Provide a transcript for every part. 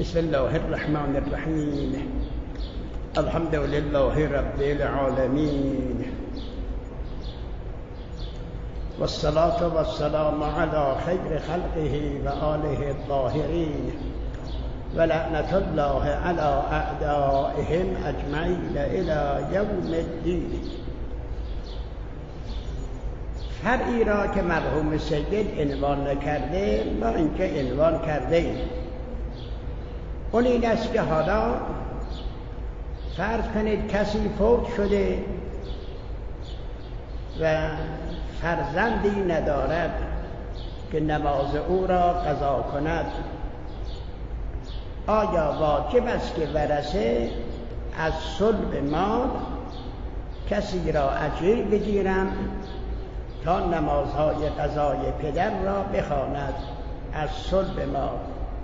بسم الله الرحمن الرحیم. الحمد لله رب العالمین والصلاة والسلام على خیر خلقه و آله الطاهرین و لعنة الله على اعدائهم اجمعین الی یوم الدین. فرعی را که مرحوم سید عنوان نکرده ما اینکه عنوان کرده ایم، اون این است که حالا فرض کنید کسی فوت شده و فرزندی ندارد که نماز او را قضا کند. آیا واجب است که ورثه از صلب مال کسی را اجیر بگیرند تا نمازهای قضای پدر را بخواند از صلب مال؟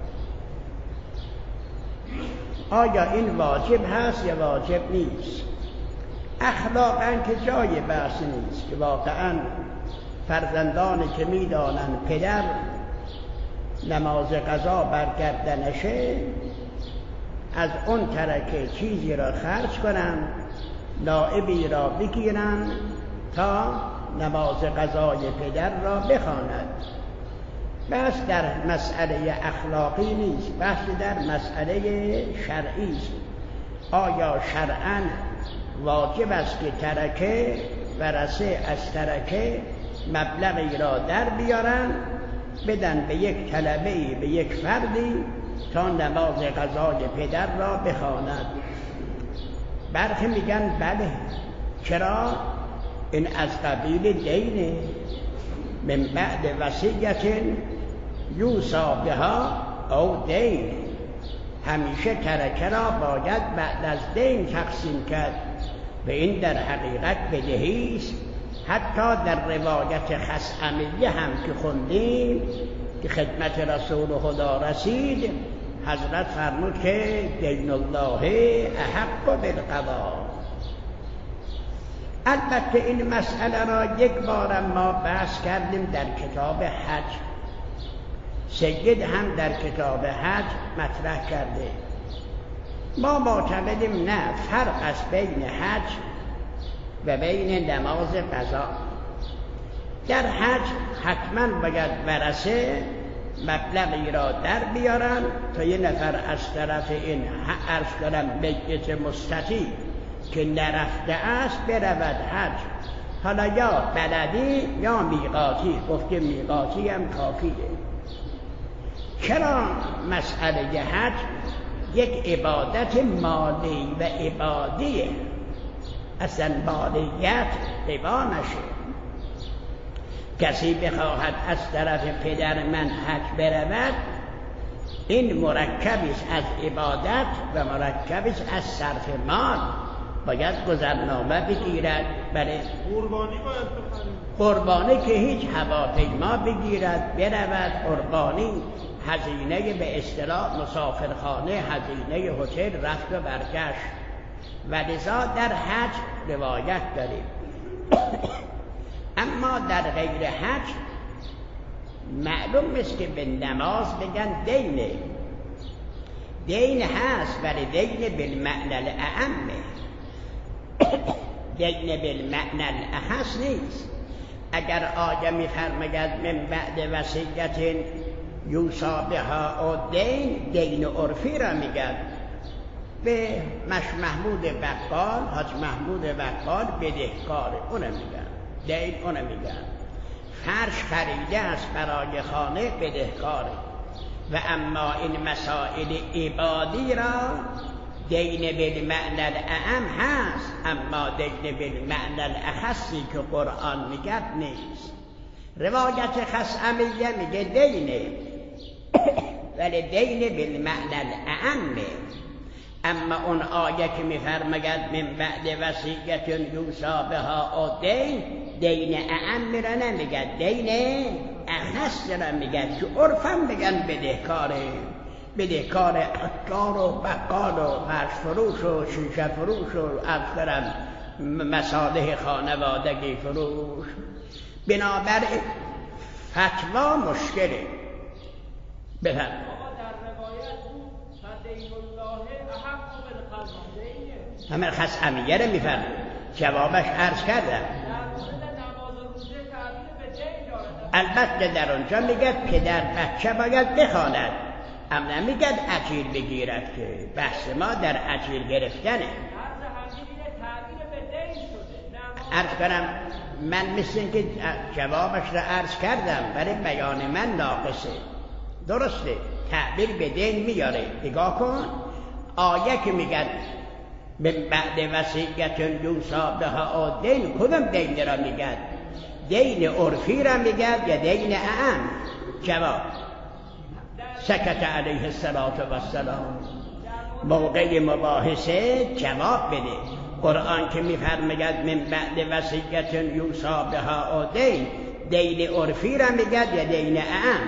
آیا این واجب هست یا واجب نیست؟ اخلاقاً که جای بحث نیست، که واقعاً فرزندانی که می‌دانند پدر نماز قضا برگردنشه از اون ترکه چیزی را خرج کنند، نائبی را بگیرند تا نماز قضای پدر را بخواند. بحث در مسئله اخلاقی نیست، بحث در مسئله شرعی است. آیا شرعاً واجب است که ترکه ورثه از ترکه مبلغی را در بیارن بدن به یک طلبه‌ای، به یک فردی تا نماز قضای پدر را بخواند؟ برخی میگن بله. چرا؟ این از قبیل دینه. من بعد وصیت یوصی بها او دین. همیشه ترکه را باید بعد از دین تقسیم کرد و این در حقیقت بدهی است. حتی در روایت خثعمیه هم که خوندیم که خدمت رسول خدا رسید، حضرت فرمود که دین الله احق بالقضا. البته این مسئله را یک بار ما بحث کردیم در کتاب حج. سید هم در کتاب حج مطرح کرده. ما معتقدیم نه، فرق است بین حج و بین نماز قضا. در حج حتما باید ورثه مبلغی را در بیارن تا یه نفر از طرف این عرض کنم میت مستطیع که نرفته است برود حج، حالا یا بلدی یا میقاتی. گفته میقاتی هم کافیه. چرا مسئله حج یک عبادت مالی و عبادیه، اصلا مالیت روا نشه. کسی بخواهد از طرف پدر من حج برود، این مرکبی است از عبادت و مرکبی است از صرف مال. باید گذرنامه بگیرد. بله، قربانی که هیچ هواپیما بگیرد برود قربانی، هزینه به اصطلاح مسافرخانه، هزینه هتل، رفت و برگشت. و لذا در حج روایت داریم. اما در غیر حج معلوم است که به نماز بگن دینه. دین هست ولی دین بالمعنى الاعم، دین بالمعنى الاخص نیست. اگر آقا می‌فرماید من بعد وصیت یوصی بها او دین عرفی را میگن. به محمود بقال، حاج محمود بقال بدهکار، اون میگن دین، اون میگن فرش خریده است برای خانه، بدهکاره. و اما این مسائل عبادی را دین بالمعنى الاعم هست، اما دین بالمعنى الاخصی که قرآن میگه نیست. روایت خثعمیه میگه دینه ولی دین بالمعنى الاعم. اما اون آیه که میفرماید من بعد وصیت یوصی بها او دین اعم را نمیگه، دین اخص را میگه که عرفا میگن بدهکار عطار و بقال و فرش فروش و شیشه فروش و افکرم مصالح خانوادگی فروش. بنابراین فتوا مشکله. بفرمایید. در روایت بود همه خصمیه رو میفرد. جوابش عرض کردم. البته در اونجا میگه پدر بچه باید بخواند، اما نمیگه اجیر بگیرد، که بحث ما در اجیر گرفتنه. عرض کنم من مثل این که جوابش را عرض کردم، برای بیان من ناقصه. درسته تعبیر به دین میاره. نگاه کن آیه که میگن من بعد وصیت یوصی بها دین، کدوم دین را میگن؟ دین عرفی را میگن یا دین اعم؟ جواب سکت علیه السلام. موقع مباحثه جواب بده. قرآن که میفرماید من بعد وصیت یوصی بها دین عرفی را میگن یا دین اعم؟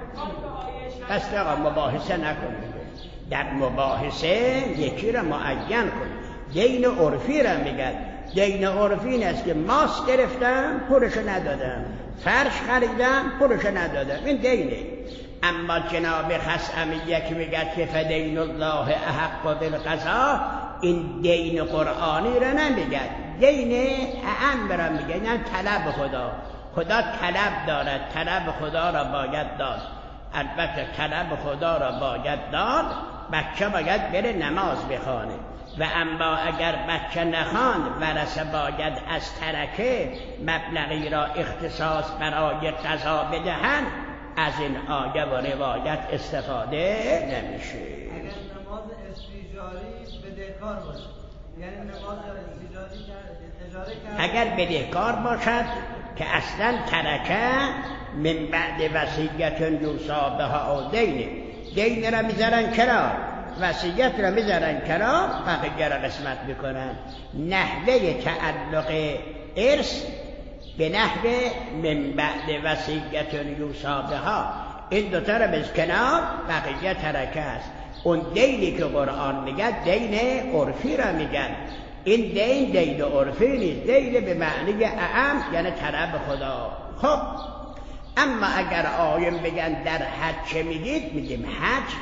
پس آقا مباحثه نکنید. در مباحثه یکی را معین کن. دین عرفی را میگن. دین عرفی این است که ماست گرفتم پولش ندادم، فرش خریدم پولش ندادم، این دینه. اما جناب خصمیه که میگه که فدین الله احق بالقضا، این دین قرآنی را نمیگه، دین اعم را میگه. یعنی طلب خدا طلب دارد، طلب خدا را باید داد. البته طلب خدا را باید داد، بچه باید بره نماز بخوانه. و اما اگر بچه نخواند ورثه باید از ترکه مبلغی را اختصاص برای قضا بدهند. از این آیه و روایت استفاده نمیشه. اگر نماز استیجاری بدهکار باشه، یعنی نماز استیجاری اگر بدهکار باشد که اصلا ترکه من بعد وصیت یوصی بها دین را میذارن کنار، وصیت را میذارن کنار، بقیه را قسمت میکنن. نحوه تعلق ارث به نحوه من بعد وصیت یوصی بها، این دوتا را بز کنار، بقیه ترکه است. اون دینی که قرآن میگه دین عرفی را میگن. این دین عرفی نیست، دین به معنی اعم یعنی طلب خدا. خب اما اگر آیم بگن در حج چه میگید؟ میگیم حج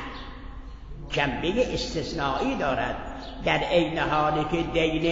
جنبه استثنایی دارد، در عین حالی که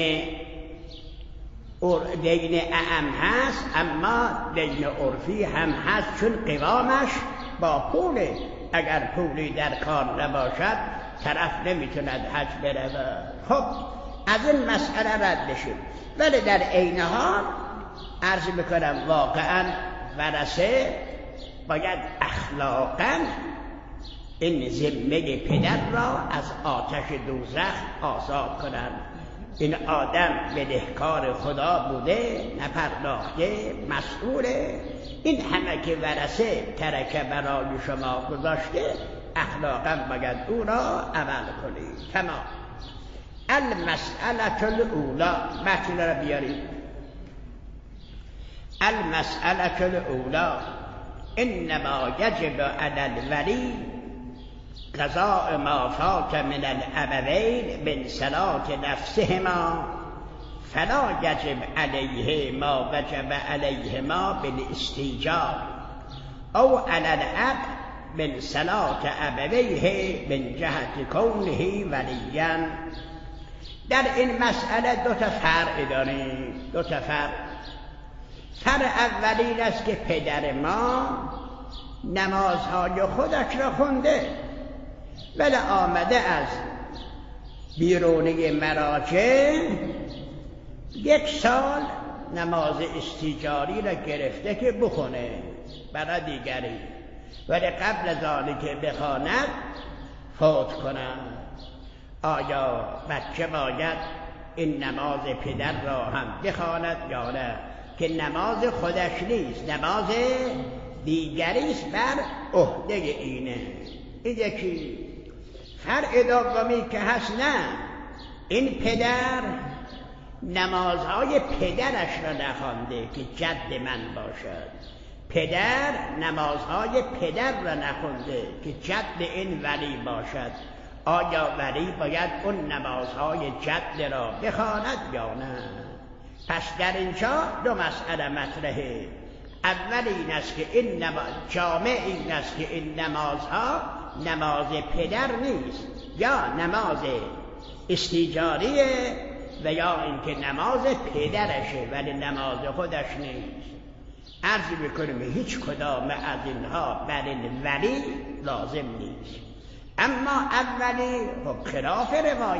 دین اعم هست، اما دین عرفی هم هست، چون قوامش با پوله. اگر پولی در کار نباشد طرف نمیتوند حج برود. خب از این مسئله رد بشیم. ولی در عین حال عرض میکنم واقعا ورثه باید اخلاقا این ذمه پدر را از آتش دوزخ آزاد کنند. این آدم بدهکار خدا بوده، نپرداخته، مسئوله. این همه که ورثه ترکه برای شما گذاشته، اخلاقا باید او را عمل کنید. تمام. المسئله الاولی، متن را بیارید. المسئله الاولی انما یجب علی الولی قضاء ما فات من الابوین من صلاة نفسهما، فلا یجب علیه ما وجب علیهما بالاستیجاب او علی الاب من صلاة ابویه من جهت کونه ولیا. در این مسئله دو تا فرع داریم. دو تا فرع. فرع اول این است که پدر ما نمازهای خودش را خونده، ولی آمده از بیرونی مراجع 1 سال نماز استیجاری را گرفته که بخونه برای دیگری، ولی قبل از آنی که بخواند فوت کند. آیا بچه باید این نماز پدر را هم بخواند یا نه؟ که نماز خودش نیست، نماز دیگری است، بر عهده اینه. این یکی. فرع دومی که هست نه، این پدر نمازهای پدرش را نخوانده که جد من باشد. پدر نمازهای پدر را نخونده که جد این ولی باشد. آیا ولی باید اون نمازهای جد را بخواند یا نه؟ پس در اینجا دو مسئله مطرحه. اول این است که این جامع این است که این نمازها نماز پدر نیست، یا نماز استیجاریه و یا اینکه نماز پدرشه ولی نماز خودش نیست. عرض میکنیم هیچ کدام از اینها بر این ولی لازم نیست. اما اولی خب خلاف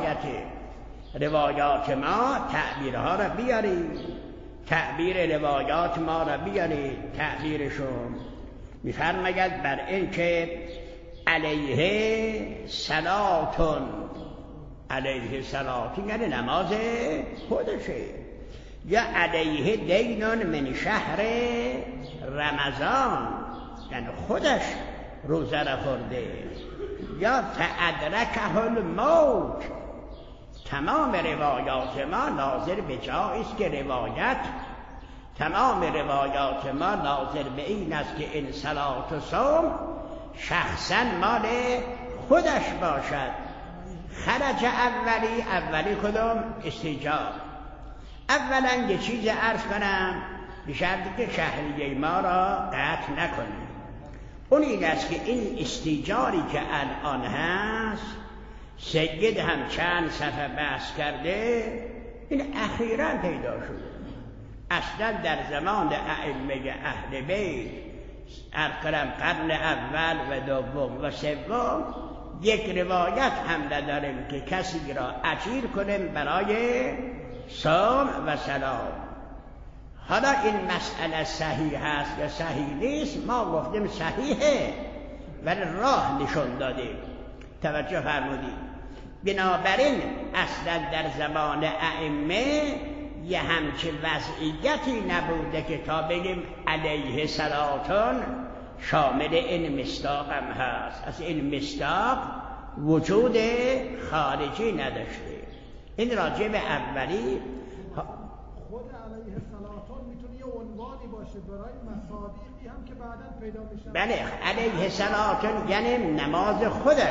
روایات ما تعبیرها را بیارید، تعبیر روایات ما را بیارید. تعبیرشون میفرماید بر این که علیه صلاتون، علیه صلاتون یعنی نماز خودشه، یا علیه دینون من شهر رمضان یعنی خودش روزه را خورده، یا فادرکه الموت. تمام روایات ما ناظر به جایی است که تمام روایات ما ناظر به این است که این صلات و صوم شخصا مال خودش باشد. خرج اولی کدوم؟ استیجاب. اولا یه چیز عرض کنم به شرطی که شهریه ما را قطع نکنیم. اون این است که این استیجاری که الان هست سید هم چند صفحه بحث کرده، این اخیراً پیدا شده. اصلا در زمان ائمه اهل بیت قرن اول و دوم و سوم یک روایت هم نداریم که کسی را اجیر کنیم برای صوم و صلات. حالا این مسئله صحیح هست یا صحیح نیست، ما گفتیم صحیحه ولی راه نشون دادیم. توجه فرمودید. بنابراین اصلا در زمان ائمه یه همچه وضعیتی نبوده که تا بگیم علیه صلاتون شامل این مصداق هم هست. از این مصداق وجود خارجی نداشته. این راجع به اولی خود علیه صلاتون میتونه یه عنوانی باشه برای مصادیقی هم که بعداً پیدا میشن. بله، علیه صلاتون یعنی نماز خودش.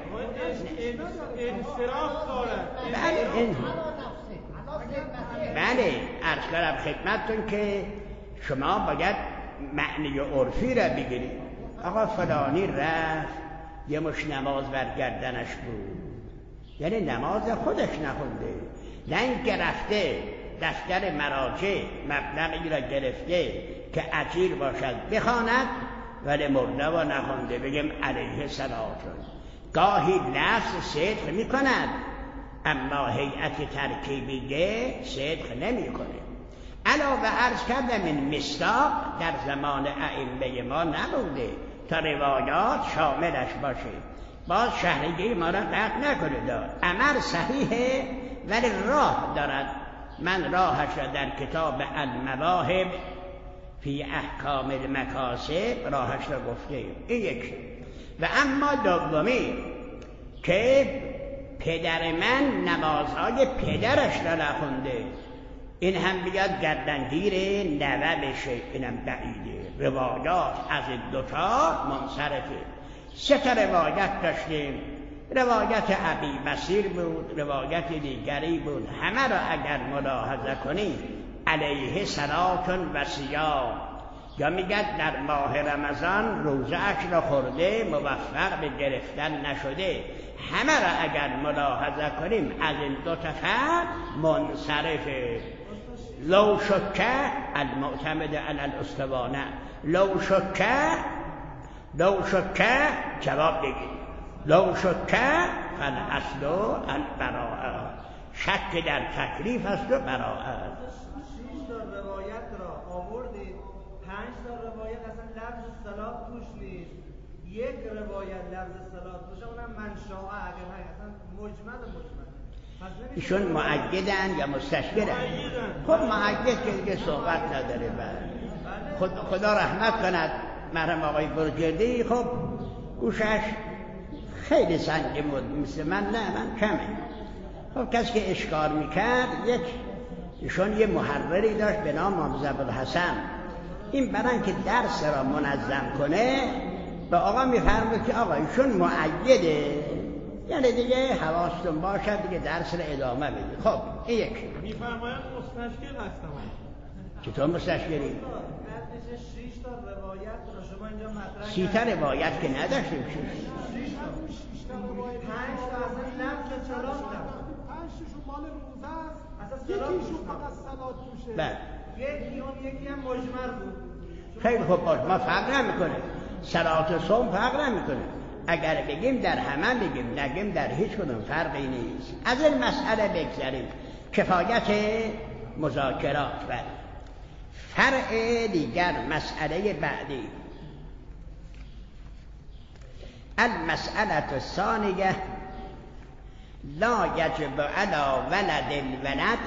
انصراف داره. بله، عرض کردم خدمتتون که شما باید معنی عرفی را بگیرید. آقا فلانی رفت یه مش نماز برگردنش بود، یعنی نماز خودش نخونده، نه اینکه رفته دفتر مراجع مبلغی را گرفته که اجیر باشد بخواند ولی مرده و نخونده بگیم علیه صلاتون. گاهی لفظ صدق می کند اما هیئت ترکیبیه صدق نمی کنه. علاوه عرض کردم این مصداق در زمان ائمه ما نبوده تا روایات شاملش باشه. باز شهریه ما را قطع نکنه دار. امر صحیحه ولی راه دارد. من راهش را در کتاب المواهب فی احکام المکاسب راهش را گفته. این یک. و اما دومی که پدر من نمازهای پدرش را نخونده، این هم بیاد گردنگیر نوه بشه، اینم بعیده. روایات از این دوتا منصرفه. 3 روایت داشتیم. روایت ابی بصیر بود، روایت دیگری بود. همه را اگر ملاحظه کنید علیه صلاتون و صیام، یا میگد در ماه رمضان روزه اش را خورده موفق به گرفتن نشده. همه را اگر ملاحظه کنیم از این 2 فرد منصرفه. لو شکه المعتمد علی الاستوانه، لو شکه جواب بگید. لو شکه فالاصل البراءه، شک در تکلیف است و براءه. 6 تا روایت را آوردید، 5 تا روایت اصلا لفظ صلات توش نیست. یک روایت لفظ صلات باشه اونم منشاء اگر اصلا مجمل. ایشون مؤکدن یا مستشکرن؟ خب مؤکد که دیگه صحبت نداره. خدا رحمت کند مرحوم آقای برجردی. خب گوشش خیلی سنگین بود، مثل من نه، من کمه. خب کسی که اشکار میکرد ایشون یه محرری داشت به نام محمد ابوالحسن. این برای که درس را منظم کنه به آقا میفرمود که آقا ایشون مؤیده، یعنی دیگه حواستون باشد دیگه درس را ادامه بدید. خب این یک. میفرمایند مستشکل هستم. چطور مستشکلی؟ 6 تا روایت را شما اینجا مطرح 30 تا روایت که نداشتیم. 5 تا اصلا لفظ صلات 6شون مال روزه است، اصلا یکیشون فقط صلات توشه. بله یکی هم مجمر بود. خیلی خوب باش، ما فرق نمیکنه، صلات و صوم فرق نمیکنه. اگر بگیم در همه بگیم، نگیم در هیچ کدوم فرقی نیست. از این مسئله بگذاریم، کفایت مذاکرات. و فرع دیگر، مسئله بعدی، المسئله الثانیه لا یجب علی ولد الولد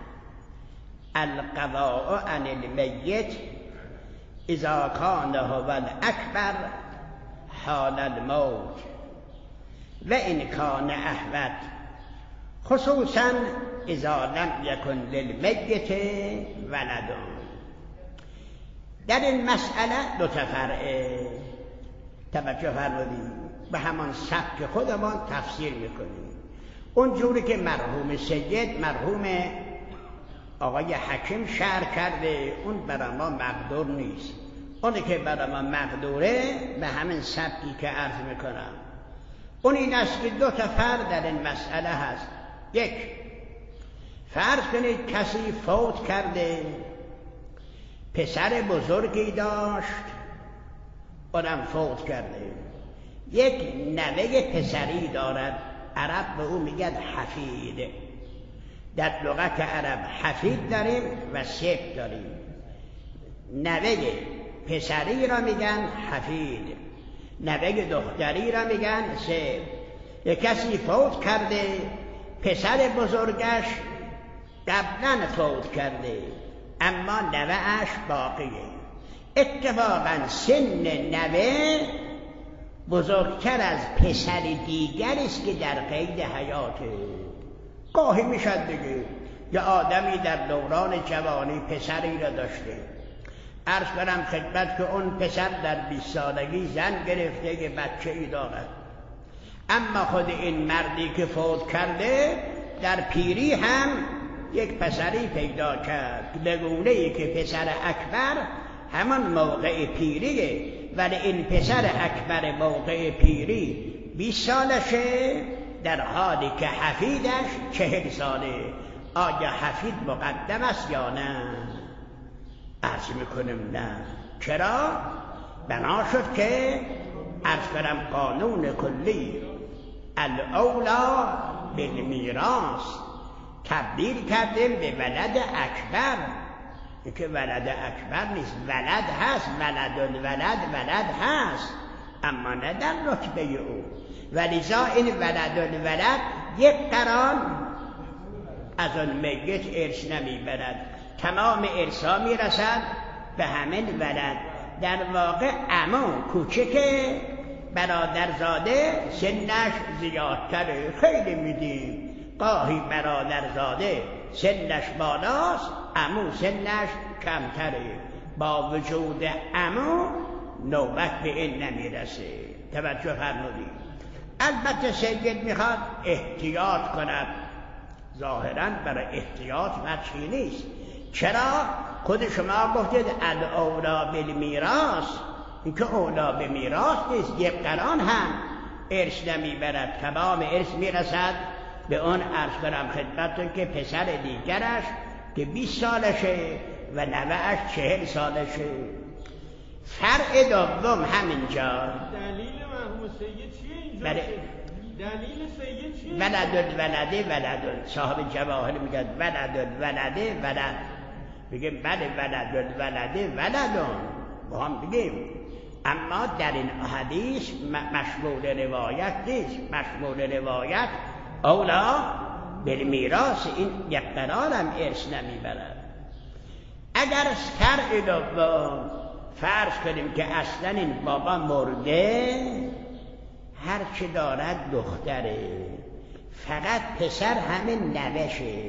القضاء عن المیت اذا کان هو الاکبر حال الموت و ان کان احوط، خصوصا اذا لم یکن للمیت ولد. در این مسئله دو تا فرعه، توجه فرمودید، به همان سبک خودمان تفسیر میکنیم. اون جوری که مرحوم سید، مرحوم آقای حکیم شرح کرده، اون برای ما مقدور نیست. اونی که برای ما مقدوره به همین سبکی که عرض میکنم. اون این است که دو تا فرق در این مسئله هست. یک، فرض کنید کسی فوت کرده، پسر بزرگی داشت، اونم فوت کرده، یک نوه پسری دارد، عرب به او میگن حفید. در لغت عرب حفید داریم و سبط داریم. نوه پسری را میگن حفید، نوه دختری را میگن سبط. یک کسی فوت کرده، پسر بزرگش قبلا فوت کرده، اما نوه‌اش باقیه. اتفاقا سن نوه بزرگتر از پسر دیگری است که در قید حیاته. گاهی میشد دیگه یه آدمی در دوران جوانی پسری را داشته، عرض کنم خدمت که اون پسر در 20 سالگی زن گرفته که بچه ای دارد، اما خود این مردی که فوت کرده در پیری هم یک پسری پیدا کرد، لگونه‌ای که پسر اکبر همان موقع پیریه، ولی این پسر اکبر موقع پیری 20 سالشه، در حالی که حفیدش 40 ساله. آیا حفید مقدم است یا نه؟ عرض میکنم نه. چرا؟ بنا شد که عرض کنم قانون کلی الاولا بالمیراث تبدیل کردیم به ولد اکبر. این که ولد اکبر نیست، ولد هست، ولد الولد ولد هست، اما نه در رتبه او. ولذا این ولد الولد یک قران از اون میت ارث نمیبرد، تمام ارثا میرسد به همین ولد. در واقع عمو کوچکه، برادرزاده سنش زیادتره، خیلی میدیم. گاهی برادرزاده سنش بالاست، عمو سنش کمتره، با وجود عمو نوبت به این نمیرسه. توجه فرمودید. البته سید میخواد احتیاط کند، ظاهراً برای احتیاط وجهی نیست. چرا؟ خود شما گفتید الاولا بالمیراث، این که اولا به میراث نیست، یک قران هم ارث نمیبرد، تمام ارث میرسد به اون. عرض کنم خدمتتون که پسر دیگرش که 20 سالشه و نوه‌اش 40 سالشه. فرع دوم همینجا. دلیل مرحوم سید چیه اینجا؟ بله. دلیل سید چیه؟ ولد ولده ولد. صاحب جواهر میگه ولد ولده ولد. بگیم بله ولد ولده ولدون، با هم بگیم. اما در این حدیث مشمول روایت نیست. مشمول روایت اولا بالمیراث، این یک قرارم ارث نمیبرد. اگر فرع دوم فرض کنیم که اصلا این بابا مرده، هر چه دارد دختره، فقط پسر همین نوشه.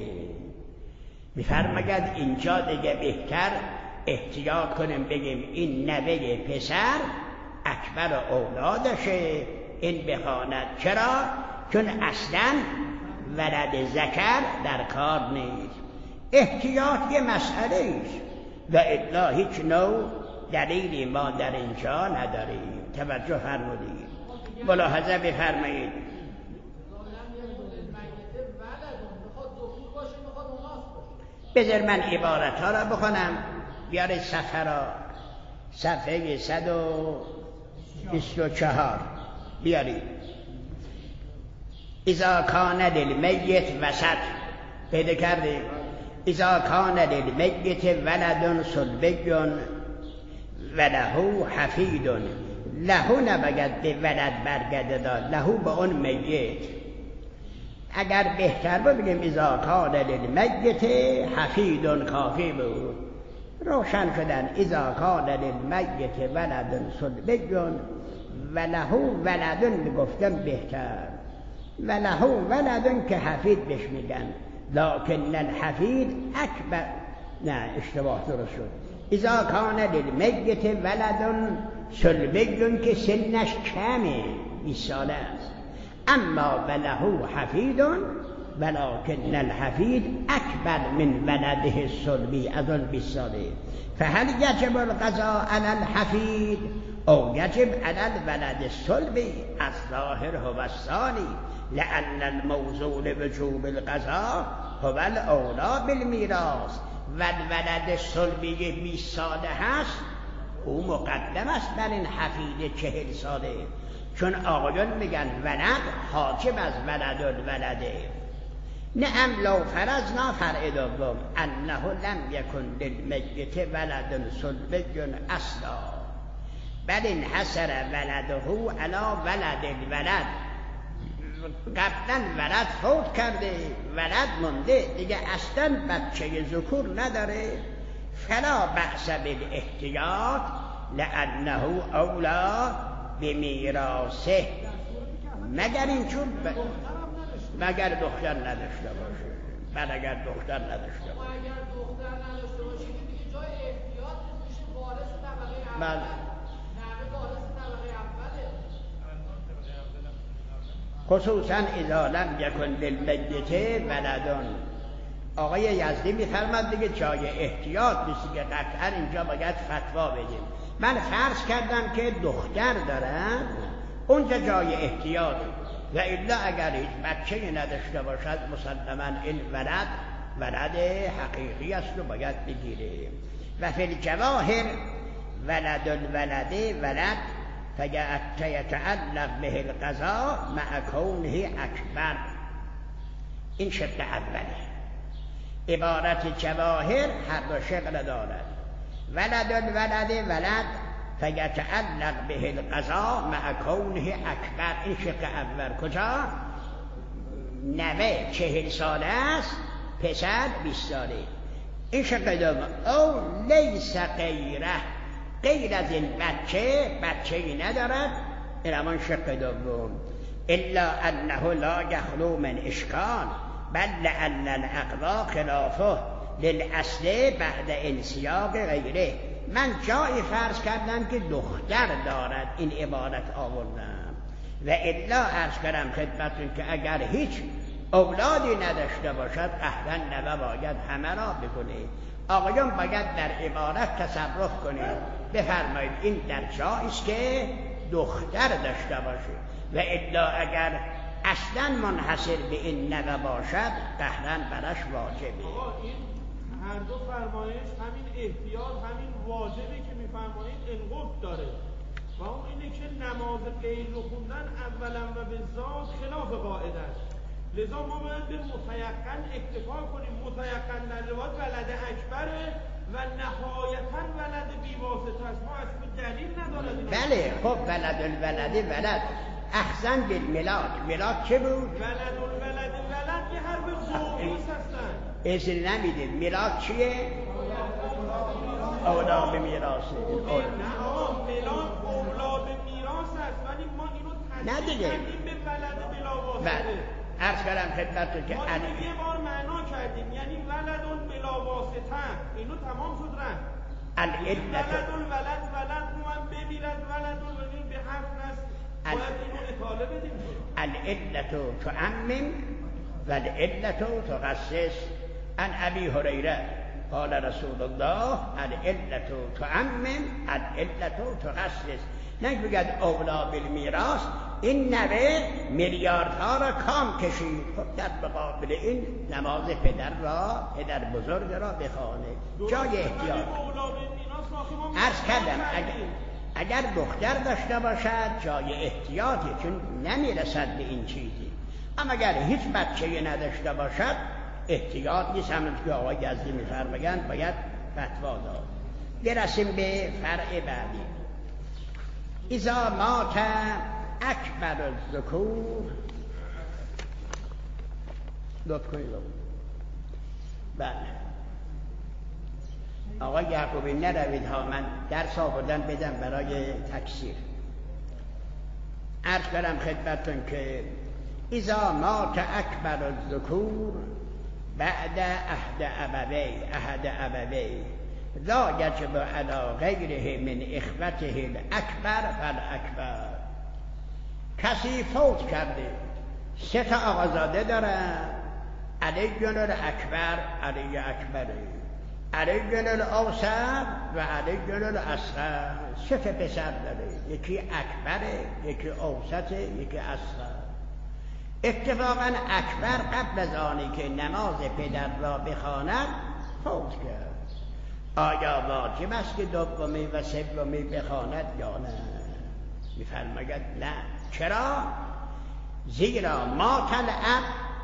میفرماید اینجا دیگه بهتر احتیاط کنیم، بگیم این نوه پسر اکبر اولادشه، این بخواند. چرا؟ چون اصلا ولد ذکر در کار نیست. احتیاط یه مسئله ایست و الا هیچ نوع دلیلی ما در اینجا نداریم. توجه فرمودید. ملاحظه بفرمایید. بذار من عبارت ها را بخونم. بیارید صفحه را، صفحه 124 بیارید. اذا کان للمیت وسط، پیدا کردیم. اذا کان للمیت ولد صلبی وله حفید، لهو نباید به ولد برگرده داد، لهو به اون میت. اگر بهتر بگیم اذا کان للمیت حفید کافی بود، روشن شدن. اذا کان للمیت ولد صلبی وله ولدن بگفتم بهتر، وله ولدن که حفید بهش میگن، لکن الحفید اکبر. نه اشتباه درست شد. اذا کان للمیت ولدن صلبی که سنش کمه، 20 ساله است، اما وله حفید ولکن الحفید اکبر من ولده الصلبی، از اون 20 ساله. فهل یجب القضاء علی الحفید او یجب علی الولد الصلبی؟ الظاهر هو الثانی، لأن الموضوع لوجوب القضاء هو الاولی بالمیراث. والولد الصلبی 20 ساله هست، او مقدم است بر این حفید 40 ساله، چون آقایان میگن ولد حاجب از ولد الولده. نعم لو فرضنا فرع دوم انه لم یکن للمیت ولد صلبی اصلا، بل انحصر ولده علی ولد الولد. قبلا ولد فوت کرده، ولد مونده دیگه، اصلا بچه ذکور نداره. فلا بأس بالاحتیاط لانه اولا بمیراثه، مگر این چون مگر دختر نداشته باشه. بعد اگر دختر نداشته باشه، اگر دختر نداشته باشه که دیگه جای احتیاط میشه، وارث طبقه اول، بله، نوه وارث طبقه اوله. خصوصا اذا لم یکن للمیت ولدن. آقای یزدی میفرماد دیگه جای احتیاط نیست که قطعا اینجا باید فتوا بدیم. من فرض کردم که دختر دارن، اونجا جای احتیاط، و الا اگر هیچ بچه نداشته باشد مسلما این ولد حقیقی است و باید بگیره. و فی الجواهر ولد الولد ولد فیتعلق به القضاء مع کونه اکبر. این شکل اوله. عبارت جواهر هر دو شکل دارد. ولد الولد ولد فیتعلق به القضاء مع کونه اکبر. این شکل اول. کجا؟ نوه 40 ساله است، پسر 20 ساله. این شکل دوم. او لیس غیره، غیر از این بچه‌ای ندارد. این همان شکل دوم. الا انه لا یخلو من اشکال بل لأن الاقضاء خلافه للاصل بعد انسیاق غیره. من جایی فرض کردم که دختر دارد، این عبارت آوردم، و الا عرض کردم خدمتتون که اگر هیچ اولادی نداشته باشد قطعا نوه باید همه را بکنه. آقایان باید در عبارت تصرف کنید، بفرمایید این در جایی است که دختر داشته باشه، و الا اگر اصلا منحصر به این نوه باشد قهرن برش واجبه. آقا این هر دو فرمایش همین احتیاط، همین واجبی که میفرمایید انقطع داره، و اون اینه که نماز غیر رو خوندن اولا و به ذات خلاف قاعده است. لذا ما باید به متیقن اکتفا کنیم. متیقن در روایت ولد اکبره و نهایتا ولد بیواسطه است. ما اصلا دلیل ندارد. بله خب ولد الولد ولد احسن بالملاک. ملاک چه بود؟ ولد الولد ولد یه حرف زوریس هستن. اصل نمیدید ملاک چیه؟ اولا به میراسه. نه آقا ملاک اولا به میراث است، ولی ما اینو تشریح کردیم به ولد بلاواسطه. عرض کردم خدمتتون که ما یه بار معنا کردیم، یعنی ولدون بلاواسطه، اینو تمام شد رفت. ولد الولد ولد من بمیرد، ولد الولد به حرف نست، باید اینو اطاله بدیم. العلت تعمم و العلت تخصص. عن ابی هریره قال رسول الله العلت تعمم العلت تخصص. نگوید اولا بالمیراث، این نوه میلیاردها را کام کشید. خب در مقابل این نماز پدر بزرگ را بخوانه. جای احتیاط. عرض کردم اگر دختر داشته باشد جای احتیاطی، چون نمیرسد به این چیزی. اما اگر هیچ بچه‌ای نداشته باشد احتیاط نیست. همونطور که آقای یزدی می‌فرمایند باید فتوا داد. برسیم به فرع بعدی. اذا مات اکبر الذکور. لطف کنید. بله آقای یعقوبی نروید ها، من درس آوردن بدم برای تکثیر. عرض کنم خدمتتون که اذا مات اکبر الذکور بعد احد ابوی لا یجب علی غیره من اخوته الاکبر فالاکبر. کسی فوت کرده 3 تا آقازاده داره، علی الاکبر، علی اکبره، علی الاوسط و علی الاصغر. 3 تا پسر داره، یکی اکبره، یکی اوسطه، یکی اصغر. اتفاقا اکبر قبل از آنی که نماز پدر را بخواند فوت کرد. آیا واجب است که دومی و سومی بخواند یا نه؟ میفرماید نه. چرا؟ زیرا مات الاب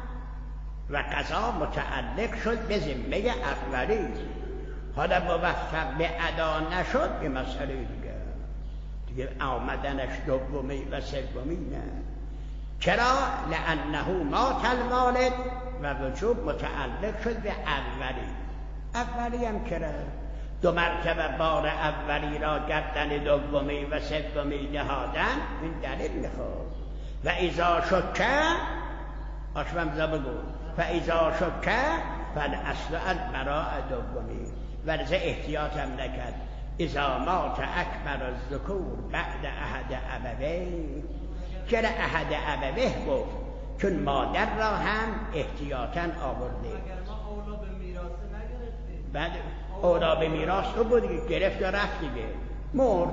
و قضا متعلق شد به ذمه اولی. حالا موفق به ادا نشد به مسئله دیگه آمدنش دومی و سومی نه. چرا؟ لانه مات الوالد و وجوب متعلق شد به اولی هم کرد 2 مرتبه بار اولی را گردن دومی و سومی نهادن. این دلیل میخواد. و اذا شک آشممزا بگو فاذا شک فالاصل البراء دومی. ورزه احتیاط هم نکرد. اذا مات اکبر الذکور بعد احد ابوی. چرا احد ابوه گفت؟ چون مادر را هم احتیاطاً آورده. اگر ما اولا به میراث نگرفتیم، بعد اولا به میراث رو بود گرفت و رفت دیگه، مرد.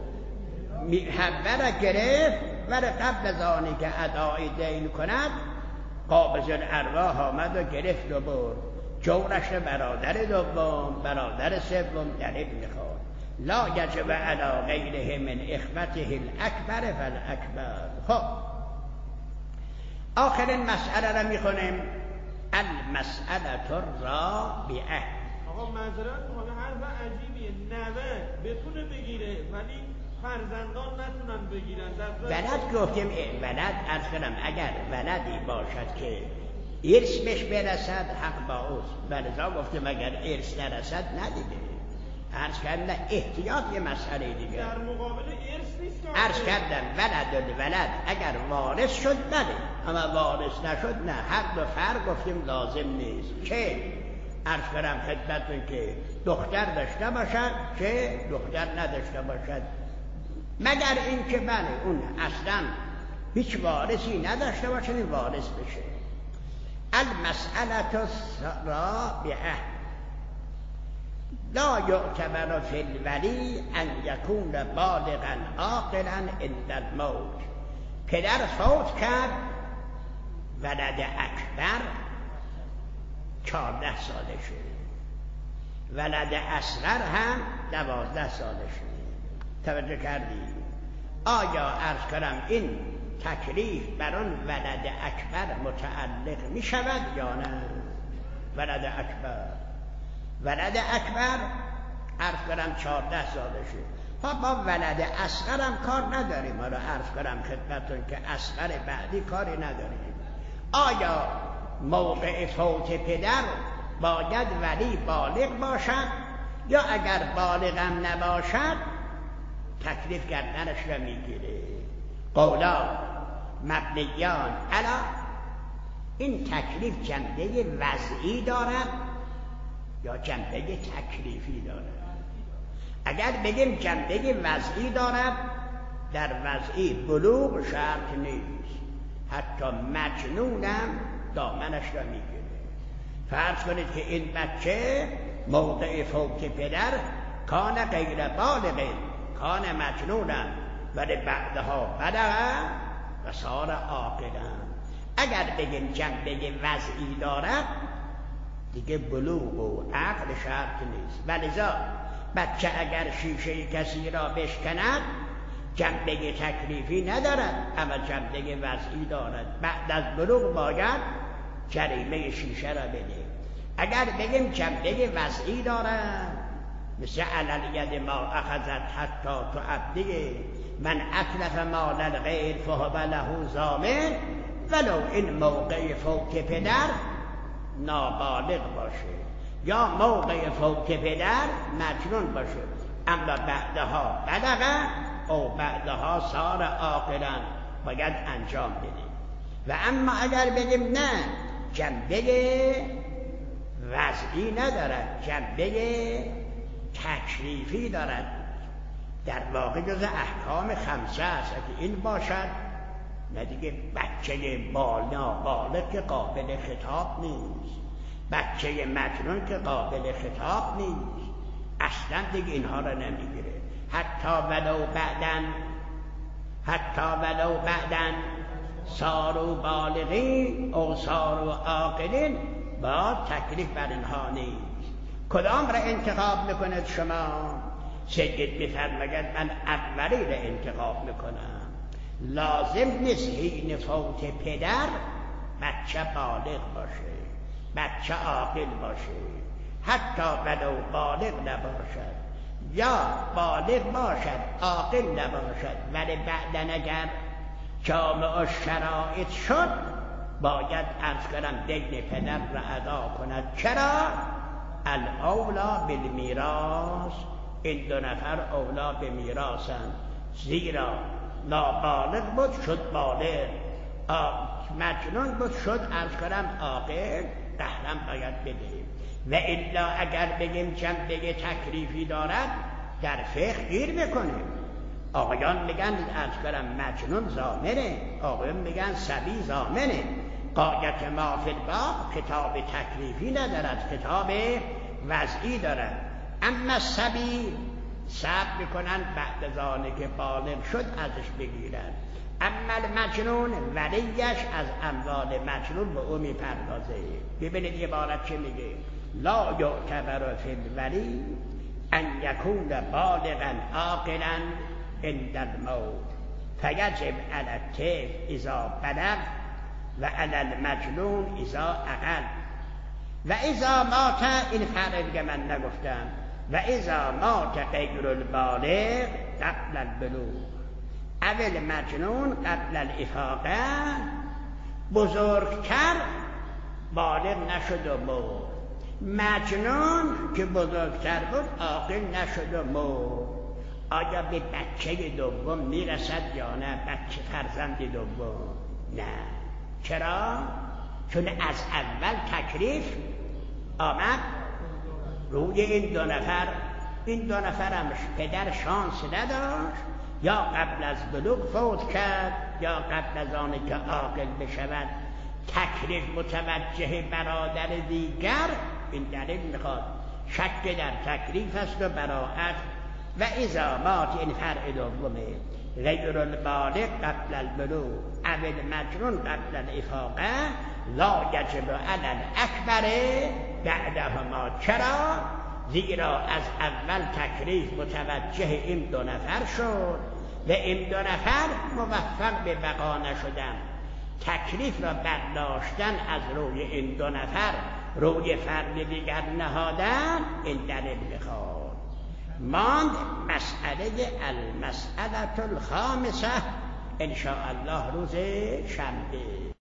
حبه را گرفت ولی قبل از آنی که ادای دین کند قابض الارواح آمد و گرفت و برد. جورش برادر دوم، برادر سوم دلیل میخواد. لا یجب علی غیره من اخوته الاکبر فالاکبر. خب آخرین مسئله را میخونیم. المسئله الرابعه. آقا معذرت میکنه، حرف عجیبیه. نوه بتونه بگیره ولی فرزندان نتونن بگیرن. ولد گفتیم ولد عرض کنم اگر ولدی باشد که ارث بهش برسد حق با اوست. ولذا گفتیم اگر ارث نرسد ندیده. عرض کردم احتیاط یه مسئله دیگه. در مقابل ارث نیست. عرض کردم ولد اگر وارث شد بله، اما وارث نشد نه. هر دو فرق گفتیم لازم نیست. چه عرض کردم خدمتتون که دختر داشته باشد چه دختر نداشته باشد، مگر اینکه بله اون اصلا هیچ وارثی نداشته باشه این وارث بشه. المسئله الرابعه لا یعتبر فی الولی ان یکون بالغا عاقلا عند الموت. پدر فوت کرد، ولد اکبر 14 ساله شد، ولد اصغر هم 12 ساله شد. توجه کردی؟ آیا عرض کنم این تکلیف بر آن ولد اکبر متعلق می شود یا نه؟ ولد اکبر عرض کنم 14 ساله شد. با ولد اصغر هم کار نداریم. حالا عرض کنم خدمتتون که اصغر بعدی کاری نداریم. آیا موقع فوت پدر باید ولی بالغ باشد یا اگر بالغ هم نباشد تکلیف گردنش را میگیره؟ قولا مبنیان علا. این تکلیف جنبه وضعی دارد یا جنبه تکلیفی دارد؟ اگر بگیم جنبه وضعی دارد، در وضعی بلوغ شرط نیست، حتی مجنونم دامنش را میگیره. فرض کنید که این بچه موقع فوت پدر کان غیر بالغ، کان مجنونم، ولی بعدها بلغ و صار عاقلا. اگر بگیم جنبه وضعی دارد دیگه بلوغ و عقل شرط نیست. ولذا بچه اگر شیشه کسی را بشکند جنبه تکلیفی ندارد اما جنبه وضعی دارد. بعد از بلوغ باید جریمه شیشه را بده. اگر بگیم جنبه وضعی دارد مثل علل ید ما اخذت حتی تعبده من اتلف مال الغیر فهو له ضامن ولو این موقع فوت پدر نابالغ باشه یا موقع فوت پدر مجنون باشه، اما بعدها بلغ او بعدها صار عاقلا باید انجام بده. و اما اگر بگیم نه جنبه وضعی ندارد جنبه تکلیفی دارد، در واقع جز احکام خمسه است که این باشد، نه دیگه بچه نابالغ که قابل خطاب نیست، بچه مجنون که قابل خطاب نیست، اصلا دیگه اینها را نمیگیره. حتی ولو بعدن صاروا بالغین او صاروا عاقلین با تکلیف بر اینها نیست. کدام را انتخاب میکنید شما؟ سید میفرماید من اولی را انتخاب میکنم. لازم نیست حین فوت پدر بچه بالغ باشه، بچه عاقل باشه، حتی ولو بالغ نباشد یا بالغ باشد عاقل نباشد، ولی بعدن اگر جامع شرایط شد باید عرض کنم دین پدر را ادا کند. چرا؟ الاولا بالمیراث، این دو نفر اولا به میراثند، زیرا نابالغ بود شد بالغ، مجنون بود شد عرض کنم عاقل، قهرم باید بده. و الا اگر بگیم جنبه تکلیفی دارد در فقه گیر میکنه. آقایان میگن عرض کنم مجنون ضامنه، آقایان میگن صبی ضامنه. قایت ما فی الباب کتاب تکلیفی ندارد، کتاب وضعی دارد. اما صبی صبر میکنن بعد از آنه که بالغ شد ازش بگیرن. اما المجنون ولیش از اموال مجنون به او میپردازه. ببینید عبارت چه میگه؟ لا یعتبر فی الولی ان یکون بالغا عاقلا عند الموت فیجب علی الطفل اذا بلغ و علی المجنون اذا عقل و اذا مات. این فرق دیگه من نگفتم. و اذا مات غیر البالغ قبل البلوغ اول مجنون قبل الافاقه، بزرگتر بالغ نشد و مرد، مجنون که بزرگتر بود عاقل نشد و مرد. آیا به بچه دوم میرسد یا نه؟ بچه فرزند دوم نه. چرا؟ چون از اول تکلیف آمد روی این دو نفر. این دو نفر هم پدر شانس نداشت، یا قبل از بلوغ فوت کرد یا قبل از آنه که عاقل بشود. تکلیف متوجه برادر دیگر این دلیل میخواد شک در تکلیف است و براءت. و اذا مات این فرع دومه، غیر البالغ قبل البلوغ اول مجنون قبل الافاقه لا یجب علی الاکبر بعدهما. چرا؟ زیرا از اول تکلیف متوجه این دو نفر شد و این دو نفر موفق به بقا نشدن. تکلیف را برداشتن از روی این دو نفر روی فرد دیگر نهادن این دلیل میخواد. ماند مسئله المسئله الخامسه ان شاء الله روز شنبه.